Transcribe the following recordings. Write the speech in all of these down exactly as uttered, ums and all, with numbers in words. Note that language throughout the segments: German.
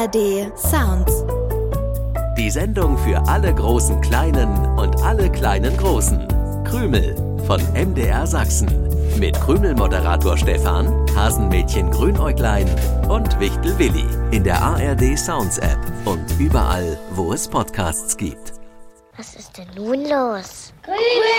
R D Sounds. Die Sendung für alle großen Kleinen und alle kleinen Großen. Krümel von M D R Sachsen. Mit Krümel-Moderator Stefan, Hasenmädchen Grünäuglein und Wichtel Willi. In der A R D Sounds App und überall, wo es Podcasts gibt. Was ist denn nun los? Krümel!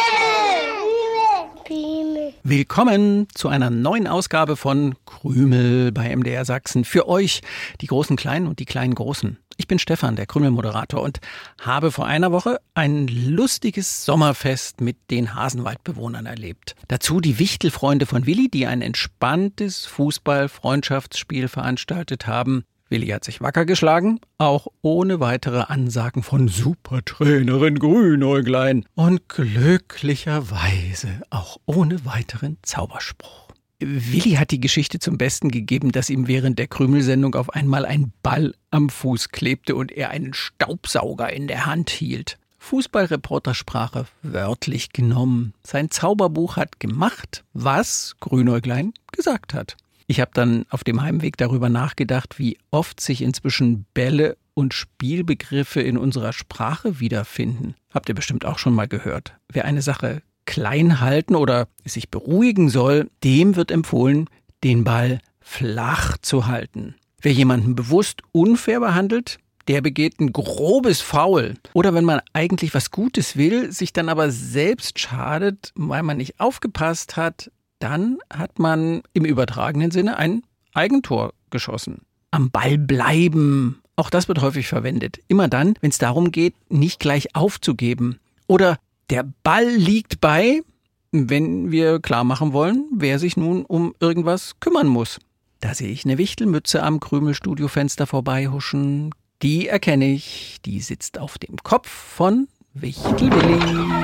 Krümel! Willkommen zu einer neuen Ausgabe von Krümel bei M D R Sachsen. Für euch, die großen Kleinen und die kleinen Großen. Ich bin Stefan, der Krümel-Moderator, und habe vor einer Woche ein lustiges Sommerfest mit den Hasenwaldbewohnern erlebt. Dazu die Wichtelfreunde von Willi, die ein entspanntes Fußball-Freundschaftsspiel veranstaltet haben. Willi hat sich wacker geschlagen, auch ohne weitere Ansagen von Supertrainerin Grünäuglein und glücklicherweise auch ohne weiteren Zauberspruch. Willi hat die Geschichte zum Besten gegeben, dass ihm während der Krümelsendung auf einmal ein Ball am Fuß klebte und er einen Staubsauger in der Hand hielt. Fußballreportersprache wörtlich genommen. Sein Zauberbuch hat gemacht, was Grünäuglein gesagt hat. Ich habe dann auf dem Heimweg darüber nachgedacht, wie oft sich inzwischen Bälle und Spielbegriffe in unserer Sprache wiederfinden. Habt ihr bestimmt auch schon mal gehört. Wer eine Sache klein halten oder sich beruhigen soll, dem wird empfohlen, den Ball flach zu halten. Wer jemanden bewusst unfair behandelt, der begeht ein grobes Foul. Oder wenn man eigentlich was Gutes will, sich dann aber selbst schadet, weil man nicht aufgepasst hat, dann hat man im übertragenen Sinne ein Eigentor geschossen. Am Ball bleiben, auch das wird häufig verwendet. Immer dann, wenn es darum geht, nicht gleich aufzugeben. Oder der Ball liegt bei, wenn wir klar machen wollen, wer sich nun um irgendwas kümmern muss. Da sehe ich eine Wichtelmütze am Krümelstudiofenster vorbeihuschen. Die erkenne ich, die sitzt auf dem Kopf von Wichtel Willi.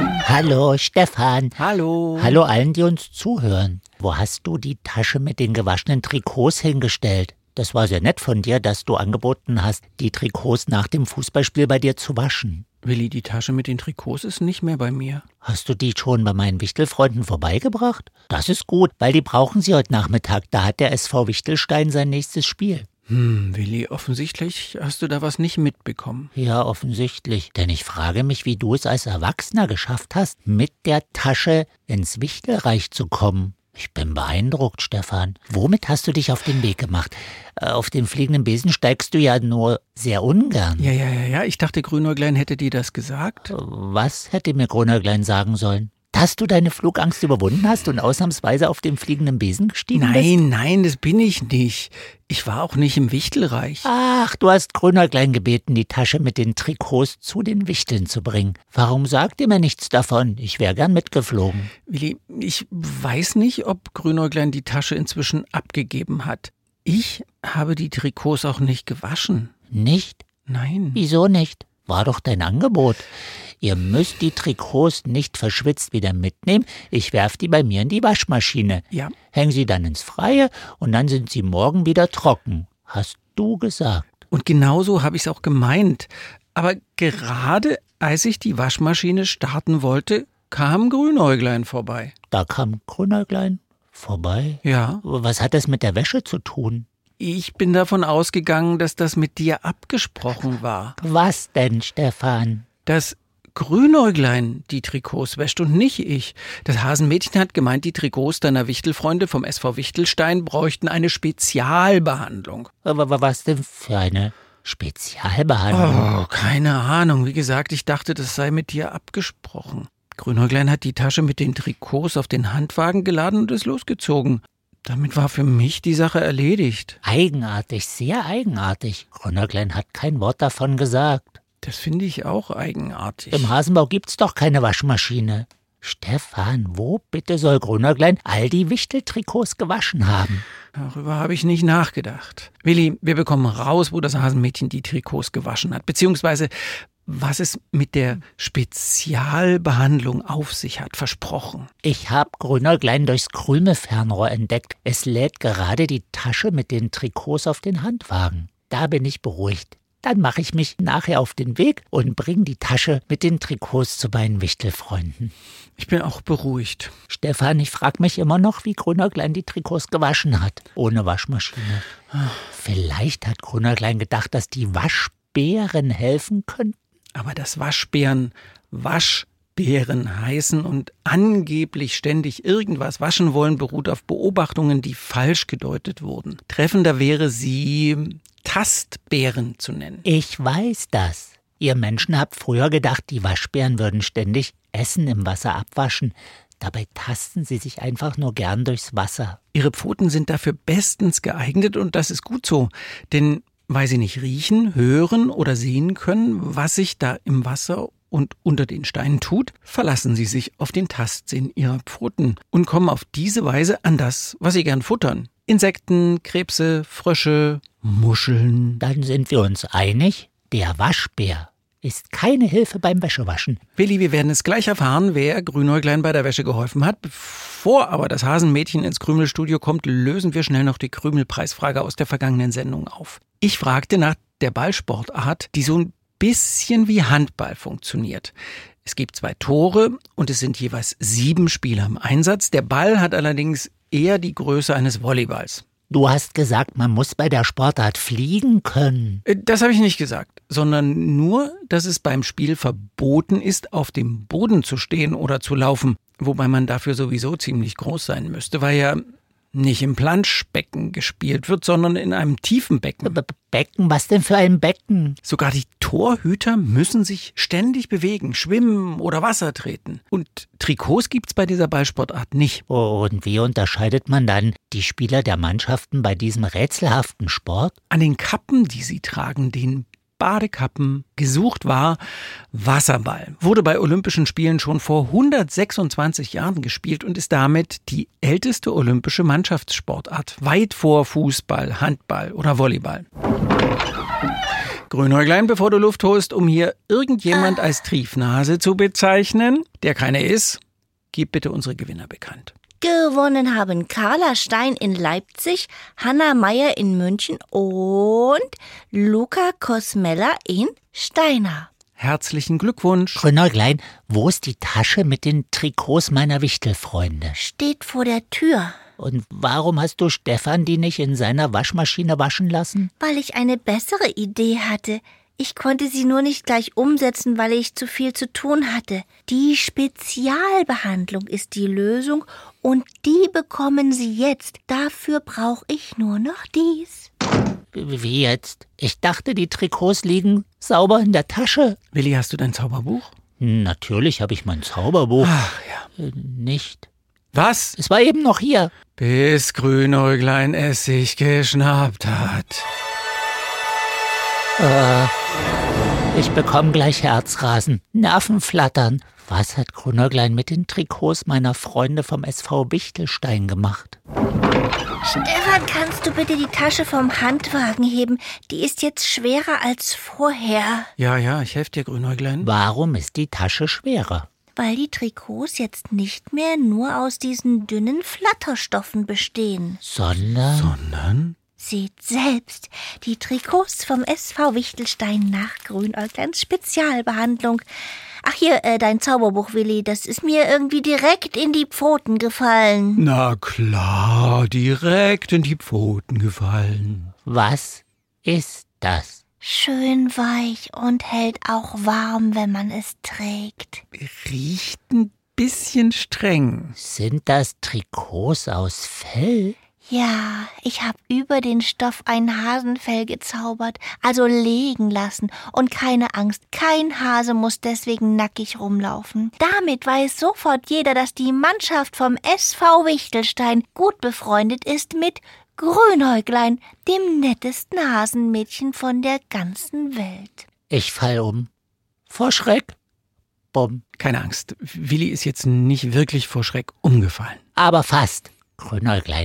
Hallo Stefan. Hallo. Hallo allen, die uns zuhören. Wo hast du die Tasche mit den gewaschenen Trikots hingestellt? Das war sehr nett von dir, dass du angeboten hast, die Trikots nach dem Fußballspiel bei dir zu waschen. Willi, die Tasche mit den Trikots ist nicht mehr bei mir. Hast du die schon bei meinen Wichtelfreunden vorbeigebracht? Das ist gut, weil die brauchen sie heute Nachmittag. Da hat der S V Wichtelstein sein nächstes Spiel. Hm, Willi, offensichtlich hast du da was nicht mitbekommen. Ja, offensichtlich. Denn ich frage mich, wie du es als Erwachsener geschafft hast, mit der Tasche ins Wichtelreich zu kommen. Ich bin beeindruckt, Stefan. Womit hast du dich auf den Weg gemacht? Auf den fliegenden Besen steigst du ja nur sehr ungern. Ja, ja, ja, ja. Ich dachte, Grünäuglein hätte dir das gesagt. Was hätte mir Grünäuglein sagen sollen? Dass du deine Flugangst überwunden hast und ausnahmsweise auf den fliegenden Besen gestiegen bist? Nein, nein, das bin ich nicht. Ich war auch nicht im Wichtelreich. Ach, du hast Grünäuglein gebeten, die Tasche mit den Trikots zu den Wichteln zu bringen. Warum sagt ihr mir nichts davon? Ich wäre gern mitgeflogen. Willi, ich weiß nicht, ob Grünäuglein die Tasche inzwischen abgegeben hat. Ich habe die Trikots auch nicht gewaschen. Nicht? Nein. Wieso nicht? War doch dein Angebot. Ihr müsst die Trikots nicht verschwitzt wieder mitnehmen. Ich werfe die bei mir in die Waschmaschine. Ja. Häng sie dann ins Freie und dann sind sie morgen wieder trocken. Hast du gesagt. Und genauso habe ich es auch gemeint. Aber gerade als ich die Waschmaschine starten wollte, kam Grünäuglein vorbei. Da kam Grünäuglein vorbei? Ja. Was hat das mit der Wäsche zu tun? Ich bin davon ausgegangen, dass das mit dir abgesprochen war. Was denn, Stefan? Dass Grünäuglein die Trikots wäscht und nicht ich. Das Hasenmädchen hat gemeint, die Trikots deiner Wichtelfreunde vom S V Wichtelstein bräuchten eine Spezialbehandlung. Aber was denn für eine Spezialbehandlung? Oh, keine Ahnung. Wie gesagt, ich dachte, das sei mit dir abgesprochen. Grünäuglein hat die Tasche mit den Trikots auf den Handwagen geladen und ist losgezogen. Damit war für mich die Sache erledigt. Eigenartig, sehr eigenartig. Grünäuglein hat kein Wort davon gesagt. Das finde ich auch eigenartig. Im Hasenbau gibt's doch keine Waschmaschine. Stefan, wo bitte soll Grünäuglein all die Wichteltrikots gewaschen haben? Darüber habe ich nicht nachgedacht. Willi, wir bekommen raus, wo das Hasenmädchen die Trikots gewaschen hat. Beziehungsweise, was es mit der Spezialbehandlung auf sich hat, versprochen. Ich habe Grünäuglein durchs Krümelfernrohr entdeckt. Es lädt gerade die Tasche mit den Trikots auf den Handwagen. Da bin ich beruhigt. Dann mache ich mich nachher auf den Weg und bringe die Tasche mit den Trikots zu meinen Wichtelfreunden. Ich bin auch beruhigt. Stefan, ich frage mich immer noch, wie Grünäuglein die Trikots gewaschen hat. Ohne Waschmaschine. Vielleicht hat Grünäuglein gedacht, dass die Waschbären helfen könnten. Aber dass Waschbären Waschbären heißen und angeblich ständig irgendwas waschen wollen, beruht auf Beobachtungen, die falsch gedeutet wurden. Treffender wäre sie Tastbären zu nennen. Ich weiß das. Ihr Menschen habt früher gedacht, die Waschbären würden ständig Essen im Wasser abwaschen. Dabei tasten sie sich einfach nur gern durchs Wasser. Ihre Pfoten sind dafür bestens geeignet und das ist gut so. Denn weil sie nicht riechen, hören oder sehen können, was sich da im Wasser und unter den Steinen tut, verlassen sie sich auf den Tastsinn ihrer Pfoten und kommen auf diese Weise an das, was sie gern futtern. Insekten, Krebse, Frösche, Muscheln. Dann sind wir uns einig, der Waschbär ist keine Hilfe beim Wäschewaschen. Willi, wir werden es gleich erfahren, wer Grünäuglein bei der Wäsche geholfen hat. Bevor aber das Hasenmädchen ins Krümelstudio kommt, lösen wir schnell noch die Krümelpreisfrage aus der vergangenen Sendung auf. Ich fragte nach der Ballsportart, die so ein bisschen wie Handball funktioniert. Es gibt zwei Tore und es sind jeweils sieben Spieler im Einsatz. Der Ball hat allerdings eher die Größe eines Volleyballs. Du hast gesagt, man muss bei der Sportart fliegen können. Das habe ich nicht gesagt, sondern nur, dass es beim Spiel verboten ist, auf dem Boden zu stehen oder zu laufen. Wobei man dafür sowieso ziemlich groß sein müsste, weil ja nicht im Planschbecken gespielt wird, sondern in einem tiefen Becken. B- Becken? Was denn für ein Becken? Sogar die Torhüter müssen sich ständig bewegen, schwimmen oder Wasser treten. Und Trikots gibt's bei dieser Ballsportart nicht. Und wie unterscheidet man dann die Spieler der Mannschaften bei diesem rätselhaften Sport? An den Kappen, die sie tragen, den Badekappen. Gesucht war Wasserball. Wurde bei Olympischen Spielen schon vor hundertsechsundzwanzig Jahren gespielt und ist damit die älteste olympische Mannschaftssportart. Weit vor Fußball, Handball oder Volleyball. Grünäuglein, bevor du Luft holst, um hier irgendjemand Ah. als Triefnase zu bezeichnen, der keine ist, gib bitte unsere Gewinner bekannt. Gewonnen haben Carla Stein in Leipzig, Hanna Meyer in München und Luca Kosmella in Steinau. Herzlichen Glückwunsch. Grünäuglein, wo ist die Tasche mit den Trikots meiner Wichtelfreunde? Steht vor der Tür, Und warum hast du Stefan die nicht in seiner Waschmaschine waschen lassen? weil ich eine bessere Idee hatte. Ich konnte sie nur nicht gleich umsetzen, weil ich zu viel zu tun hatte. Die Spezialbehandlung ist die Lösung und die bekommen Sie jetzt. Dafür brauche ich nur noch dies. Wie jetzt? Ich dachte, die Trikots liegen sauber in der Tasche. Willi, hast du dein Zauberbuch? Natürlich habe ich mein Zauberbuch. Ach ja. Äh, Nicht. Was? Es war eben noch hier. Bis Grünäuglein es sich geschnappt hat. Äh, ich bekomme gleich Herzrasen, Nervenflattern. Was hat Grünäuglein mit den Trikots meiner Freunde vom S V Wichtelstein gemacht? Stefan, kannst du bitte die Tasche vom Handwagen heben? Die ist jetzt schwerer als vorher. Ja, ja, ich helfe dir, Grünäuglein. Warum ist die Tasche schwerer? Weil die Trikots jetzt nicht mehr nur aus diesen dünnen Flatterstoffen bestehen. Sondern... Sondern? Seht selbst, die Trikots vom S V Wichtelstein nach Grünäugleins Spezialbehandlung. Ach hier, äh, dein Zauberbuch, Willi, das ist mir irgendwie direkt in die Pfoten gefallen. Na klar, direkt in die Pfoten gefallen. Was ist das? Schön weich und hält auch warm, wenn man es trägt. Riecht ein bisschen streng. Sind das Trikots aus Fell? Ja, ich hab über den Stoff ein Hasenfell gezaubert, also legen lassen. Und keine Angst, kein Hase muss deswegen nackig rumlaufen. Damit weiß sofort jeder, dass die Mannschaft vom S V Wichtelstein gut befreundet ist mit Grünäuglein, dem nettesten Hasenmädchen von der ganzen Welt. Ich fall um. Vor Schreck. Bumm. Keine Angst, Willi ist jetzt nicht wirklich vor Schreck umgefallen. Aber fast. Grünäuglein,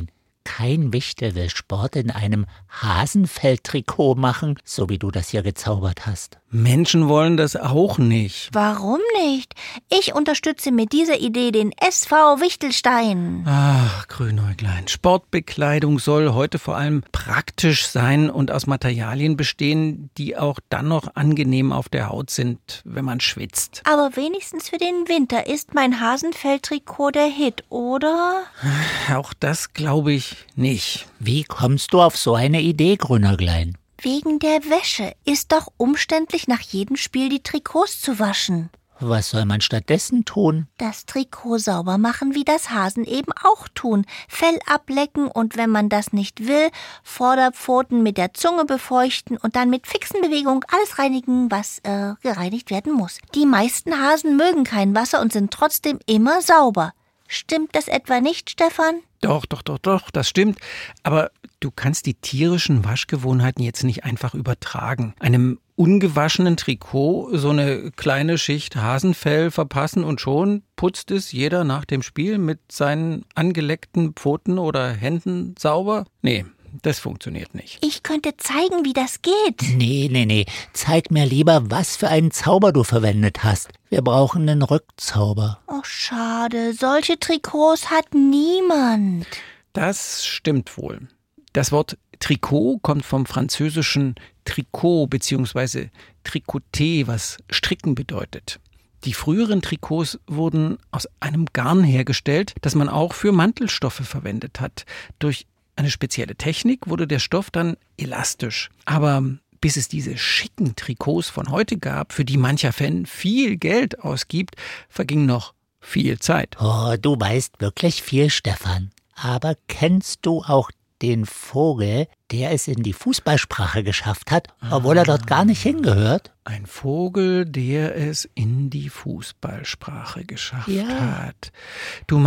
kein Wichtel will Sport in einem Hasenfelltrikot machen, so wie du das hier gezaubert hast. Menschen wollen das auch nicht. Warum nicht? Ich unterstütze mit dieser Idee den S V Wichtelstein. Ach, Grünäuglein. Sportbekleidung soll heute vor allem praktisch sein und aus Materialien bestehen, die auch dann noch angenehm auf der Haut sind, wenn man schwitzt. Aber wenigstens für den Winter ist mein Hasenfelltrikot der Hit, oder? Auch das glaube ich nicht. Wie kommst du auf so eine Idee, Grünäuglein? Wegen der Wäsche. Ist doch umständlich, nach jedem Spiel die Trikots zu waschen. Was soll man stattdessen tun? Das Trikot sauber machen, wie das Hasen eben auch tun. Fell ablecken und wenn man das nicht will, Vorderpfoten mit der Zunge befeuchten und dann mit fixen Bewegungen alles reinigen, was äh, gereinigt werden muss. Die meisten Hasen mögen kein Wasser und sind trotzdem immer sauber. Stimmt das etwa nicht, Stefan? Doch, doch, doch, doch, das stimmt. Aber du kannst die tierischen Waschgewohnheiten jetzt nicht einfach übertragen. Einem ungewaschenen Trikot so eine kleine Schicht Hasenfell verpassen und schon putzt es jeder nach dem Spiel mit seinen angeleckten Pfoten oder Händen sauber? Nee, das funktioniert nicht. Ich könnte zeigen, wie das geht. Nee, nee, nee. Zeig mir lieber, was für einen Zauber du verwendet hast. Wir brauchen einen Rückzauber. Oh, schade. Solche Trikots hat niemand. Das stimmt wohl. Das Wort Trikot kommt vom französischen Tricot bzw. Tricoter, was stricken bedeutet. Die früheren Trikots wurden aus einem Garn hergestellt, das man auch für Mantelstoffe verwendet hat. Durch eine spezielle Technik wurde der Stoff dann elastisch. Aber bis es diese schicken Trikots von heute gab, für die mancher Fan viel Geld ausgibt, verging noch viel Zeit. Oh, du weißt wirklich viel, Stefan. Aber kennst du auch den Vogel, der es in die Fußballsprache geschafft hat, obwohl er dort gar nicht hingehört? Ein Vogel, der es in die Fußballsprache geschafft Ja. hat. Du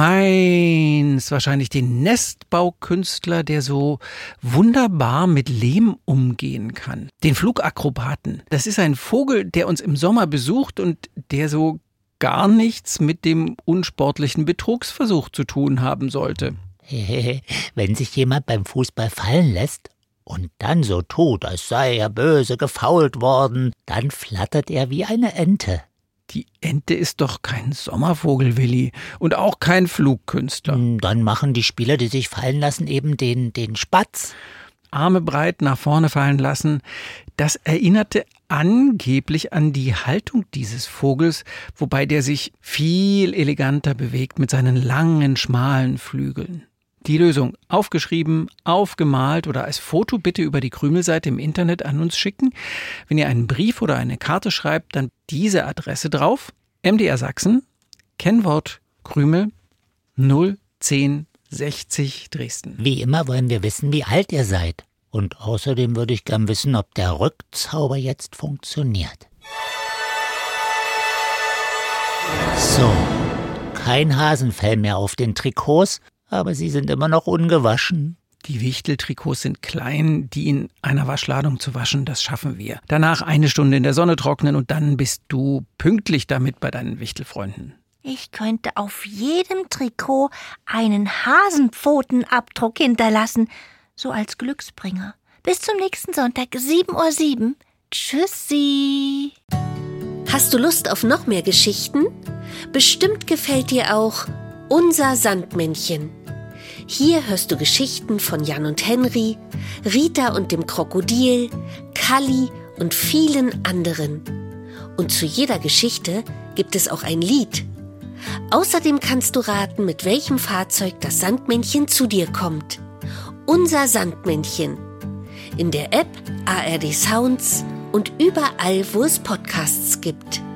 meinst wahrscheinlich den Nestbaukünstler, der so wunderbar mit Lehm umgehen kann. Den Flugakrobaten. Das ist ein Vogel, der uns im Sommer besucht und der so gar nichts mit dem unsportlichen Betrugsversuch zu tun haben sollte. Wenn sich jemand beim Fußball fallen lässt und dann so tut, als sei er böse gefoult worden, dann flattert er wie eine Ente. Die Ente ist doch kein Sommervogel, Willi, und auch kein Flugkünstler. Dann machen die Spieler, die sich fallen lassen, eben den, den Spatz. Arme breit nach vorne fallen lassen, das erinnerte angeblich an die Haltung dieses Vogels, wobei der sich viel eleganter bewegt mit seinen langen, schmalen Flügeln. Die Lösung aufgeschrieben, aufgemalt oder als Foto bitte über die Krümelseite im Internet an uns schicken. Wenn ihr einen Brief oder eine Karte schreibt, dann diese Adresse drauf. M D R Sachsen, Kennwort Krümel, null zehn sechzig Dresden. Wie immer wollen wir wissen, wie alt ihr seid. Und außerdem würde ich gern wissen, ob der Rückzauber jetzt funktioniert. So, kein Hasenfell mehr auf den Trikots, aber sie sind immer noch ungewaschen. Die Wichteltrikots sind klein, die in einer Waschladung zu waschen, das schaffen wir. Danach eine Stunde in der Sonne trocknen und dann bist du pünktlich damit bei deinen Wichtelfreunden. Ich könnte auf jedem Trikot einen Hasenpfotenabdruck hinterlassen, so als Glücksbringer. Bis zum nächsten Sonntag, sieben Uhr sieben. Tschüssi. Hast du Lust auf noch mehr Geschichten? Bestimmt gefällt dir auch Unser Sandmännchen. Hier hörst du Geschichten von Jan und Henry, Rita und dem Krokodil, Kalli und vielen anderen. Und zu jeder Geschichte gibt es auch ein Lied. Außerdem kannst du raten, mit welchem Fahrzeug das Sandmännchen zu dir kommt. Unser Sandmännchen. In der App A R D Sounds und überall, wo es Podcasts gibt.